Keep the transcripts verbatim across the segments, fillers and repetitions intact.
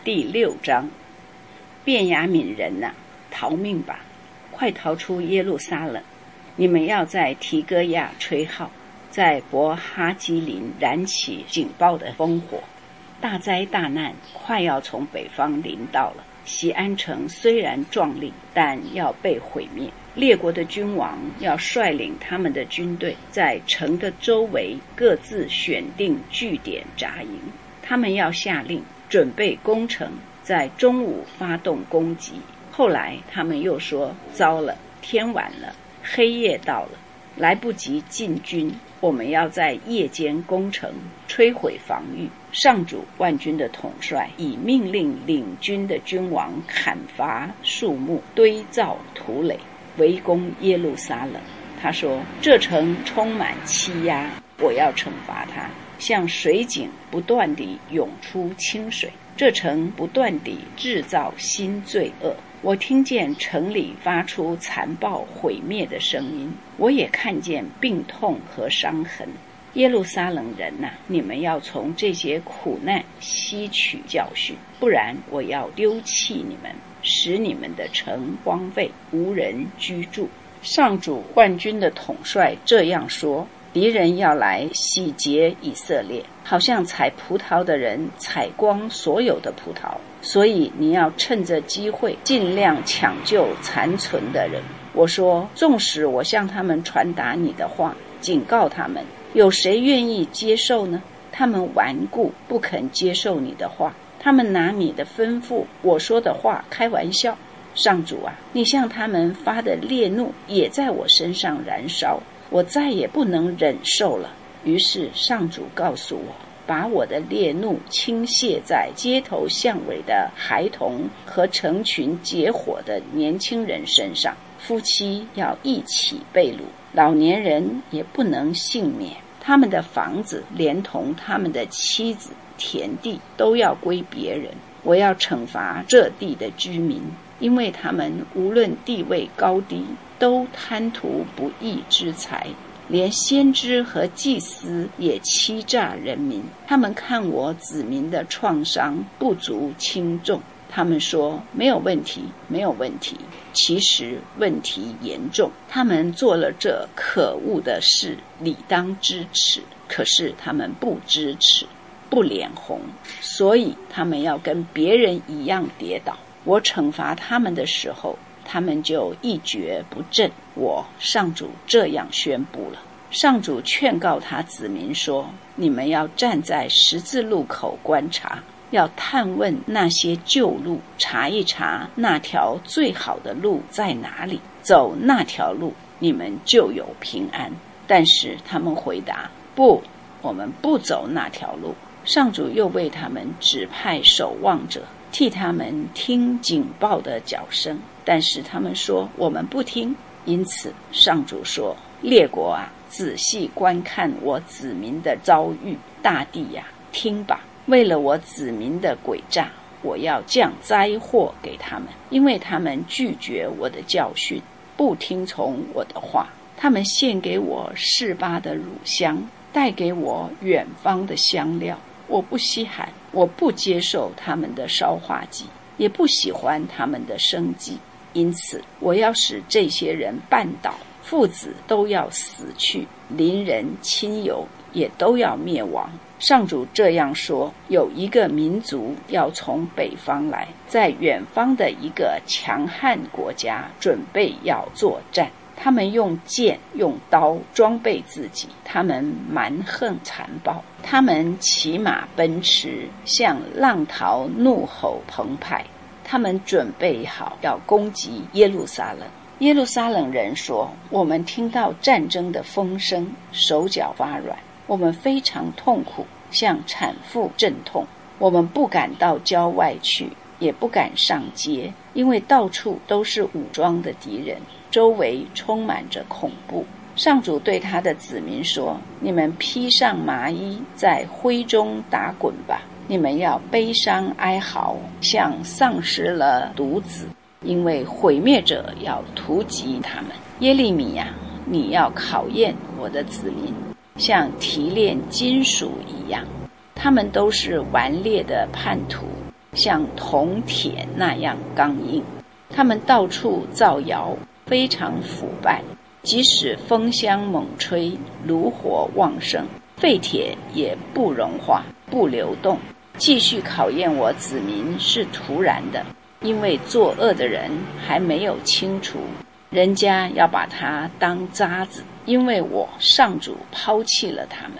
第六章，便雅悯人呐、啊，逃命吧，快逃出耶路撒冷！你们要在提哥亚吹号，在伯哈基林燃起警报的烽火。大灾大难快要从北方临到了。锡安城虽然壮丽，但要被毁灭。列国的君王要率领他们的军队，在城的周围各自选定据点扎营。他们要下令准备攻城，在中午发动攻击。后来他们又说，糟了，天晚了，黑夜到了，来不及进军，我们要在夜间攻城，摧毁防御。上主万军的统帅以命令领军的君王砍伐树木，堆造土垒，围攻耶路撒冷。他说，这城充满欺压，我要惩罚它，像水井不断地涌出清水。这城不断地制造新罪恶。我听见城里发出残暴毁灭的声音，我也看见病痛和伤痕。耶路撒冷人呐、啊，你们要从这些苦难吸取教训，不然我要丢弃你们，使你们的城荒废，无人居住。上主万军的统帅这样说，敌人要来洗劫以色列，好像采葡萄的人采光所有的葡萄，所以你要趁着机会尽量抢救残存的人。我说，纵使我向他们传达你的话，警告他们，有谁愿意接受呢？他们顽固，不肯接受你的话，他们拿你的吩咐，我说的话开玩笑。上主啊，你向他们发的烈怒也在我身上燃烧，我再也不能忍受了。于是上主告诉我，把我的烈怒倾泻在街头巷尾的孩童和成群结伙的年轻人身上。夫妻要一起被掳，老年人也不能幸免，他们的房子连同他们的妻子、田地都要归别人。我要惩罚这地的居民，因为他们无论地位高低，都贪图不义之财，连先知和祭司也欺诈人民。他们看我子民的创伤不足轻重，他们说没有问题，没有问题，其实问题严重。他们做了这可恶的事，理当支持，可是他们不支持，不脸红，所以他们要跟别人一样跌倒。我惩罚他们的时候，他们就一蹶不振。我上主这样宣布了。上主劝告他子民说，你们要站在十字路口观察，要探问那些旧路，查一查那条最好的路在哪里，走那条路，你们就有平安。但是他们回答，不，我们不走那条路。上主又为他们指派守望者，替他们听警报的脚声，但是他们说，我们不听。因此上主说，列国啊，仔细观看我子民的遭遇，大地呀、啊，听吧，为了我子民的诡诈，我要降灾祸给他们，因为他们拒绝我的教训，不听从我的话。他们献给我示巴的乳香，带给我远方的香料，我不稀罕，我不接受他们的烧化祭，也不喜欢他们的生祭。因此我要使这些人绊倒，父子都要死去，邻人亲友也都要灭亡。上主这样说，有一个民族要从北方来，在远方的一个强悍国家准备要作战。他们用剑用刀装备自己，他们蛮横残暴，他们骑马奔驰，像浪涛怒吼澎湃。他们准备好要攻击耶路撒冷。耶路撒冷人说，我们听到战争的风声，手脚发软，我们非常痛苦，像产妇阵痛。我们不敢到郊外去，也不敢上街，因为到处都是武装的敌人，周围充满着恐怖。上主对他的子民说，你们披上麻衣，在灰中打滚吧，你们要悲伤哀嚎，像丧失了独子，因为毁灭者要突击他们。耶利米啊，你要考验我的子民，像提炼金属一样，他们都是顽劣的叛徒， 像铜铁那样刚硬。他们到处造谣，非常腐败，即使风香猛吹，炉火旺盛，废铁也不融化，不流动。继续考验我子民是徒然的，因为作恶的人还没有清除，人家要把他当渣子，因为我上主抛弃了他们。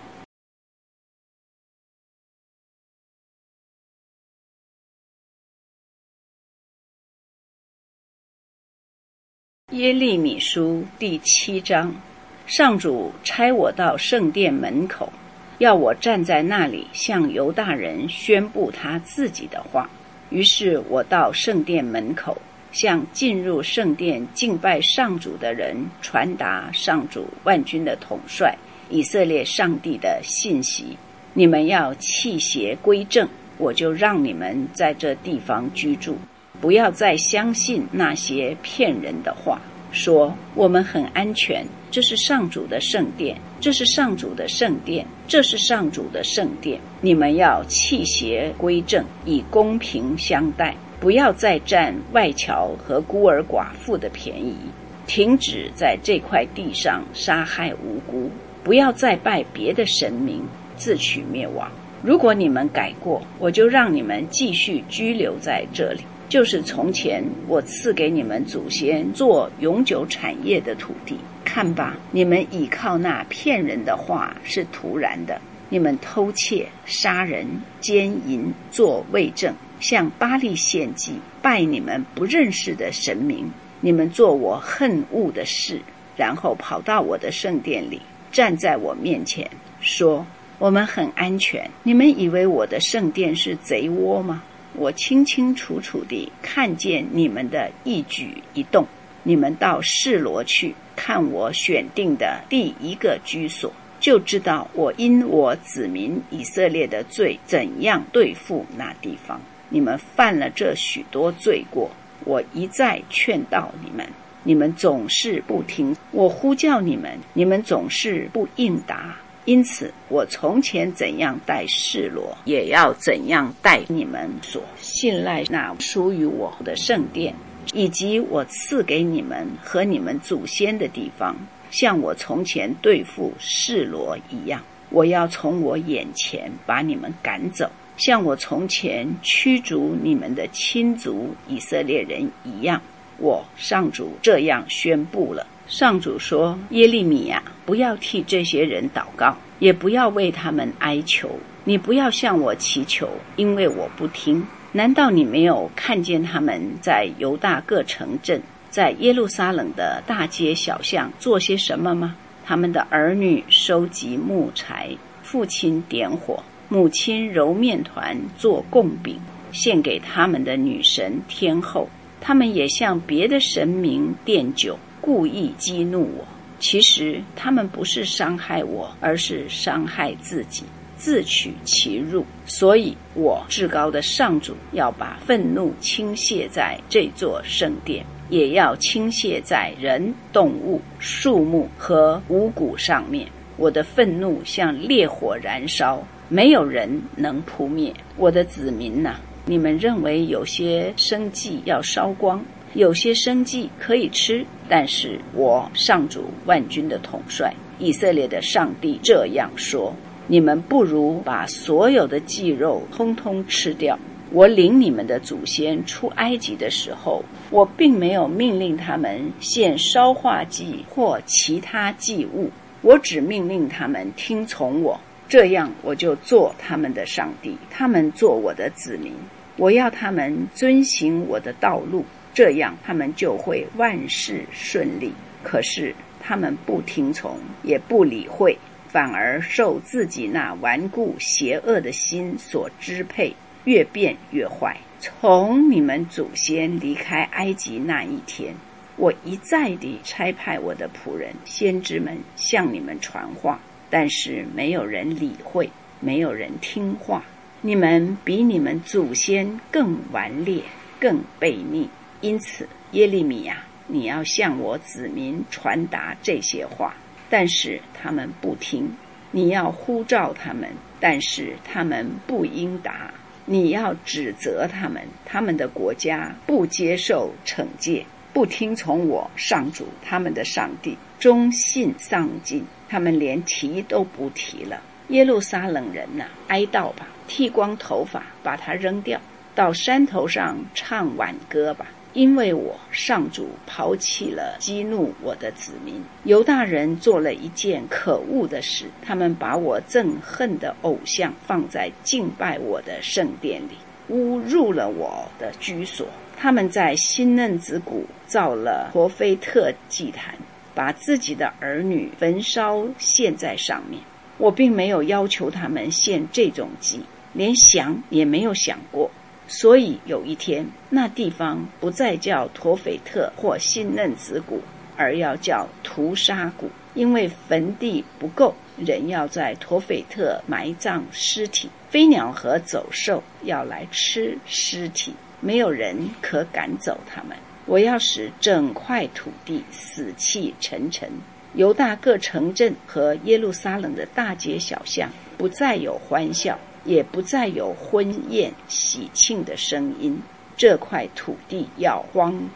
耶利米书第七章，上主差我到圣殿门口，要我站在那里向犹大人宣布他自己的话。于是我到圣殿门口，向进入圣殿敬拜上主的人传达上主万军的统帅以色列上帝的信息。你们要弃邪归正，我就让你们在这地方居住，不要再相信那些骗人的话，说我们很安全，这是上主的圣殿，这是上主的圣殿，这是上主的圣殿。你们要弃邪归正，以公平相待，不要再占外侨和孤儿寡妇的便宜，停止在这块地上杀害无辜，不要再拜别的神明，自取灭亡。如果你们改过，我就让你们继续居留在这里，就是从前我赐给你们祖先做永久产业的土地。看吧，你们倚靠那骗人的话是徒然的，你们偷窃、杀人、奸淫、作伪证，向巴力献祭，拜你们不认识的神明。你们做我恨恶的事，然后跑到我的圣殿里，站在我面前，说我们很安全。你们以为我的圣殿是贼窝吗？我清清楚楚地看见你们的一举一动。你们到示罗去看我选定的第一个居所，就知道我因我子民以色列的罪怎样对付那地方。你们犯了这许多罪过，我一再劝导你们，你们总是不听，我呼叫你们，你们总是不应答。因此我从前怎样待示罗，也要怎样待你们所信赖那属于我的圣殿，以及我赐给你们和你们祖先的地方，像我从前对付示罗一样。我要从我眼前把你们赶走，像我从前驱逐你们的亲族以色列人一样。我上主这样宣布了。上主说，耶利米啊，不要替这些人祷告，也不要为他们哀求，你不要向我祈求，因为我不听。难道你没有看见他们在犹大各城镇，在耶路撒冷的大街小巷做些什么吗？他们的儿女收集木柴，父亲点火，母亲揉面团做贡饼，献给他们的女神天后。他们也向别的神明奠酒，故意激怒我。其实他们不是伤害我，而是伤害自己，自取其辱。所以我至高的上主要把愤怒倾泻在这座圣殿，也要倾泻在人、动物、树木和五谷上面。我的愤怒像烈火燃烧，没有人能扑灭。我的子民哪，你们认为有些生计要烧光，有些生计可以吃，但是我上主万军的统帅以色列的上帝这样说，你们不如把所有的祭肉通通吃掉。我领你们的祖先出埃及的时候，我并没有命令他们献烧化祭或其他祭物，我只命令他们听从我，这样我就做他们的上帝，他们做我的子民。我要他们遵行我的道路，这样他们就会万事顺利。可是他们不听从，也不理会，反而受自己那顽固邪恶的心所支配，越变越坏。从你们祖先离开埃及那一天，我一再地差派我的仆人先知们向你们传话，但是没有人理会，没有人听话。你们比你们祖先更顽劣，更悖逆。因此耶利米啊，你要向我子民传达这些话，但是他们不听。你要呼召他们，但是他们不应答。 你要指责他们，他们的国家不接受惩戒，不听从我上主他们的上帝，忠信丧尽，他们连提都不提了。耶路撒冷人啊，哀悼吧，剃光头发，把它扔掉，到山头上唱挽歌吧，因为我上主抛弃了激怒我的子民。犹大人做了一件可恶的事，他们把我憎恨的偶像放在敬拜我的圣殿里，污入了我的居所。他们在新嫩子谷造了陀斐特祭坛，把自己的儿女焚烧献在上面。我并没有要求他们献这种祭，连想也没有想过。所以有一天，那地方不再叫陀斐特或新嫩子谷，而要叫屠杀谷，因为坟地不够，人要在陀斐特埋葬尸体，飞鸟和走兽要来吃尸体，没有人可赶走他们。我要使整块土地死气沉沉，犹大各城镇和耶路撒冷的大街小巷不再有欢笑，也不再有婚宴喜庆的声音。这块土地要荒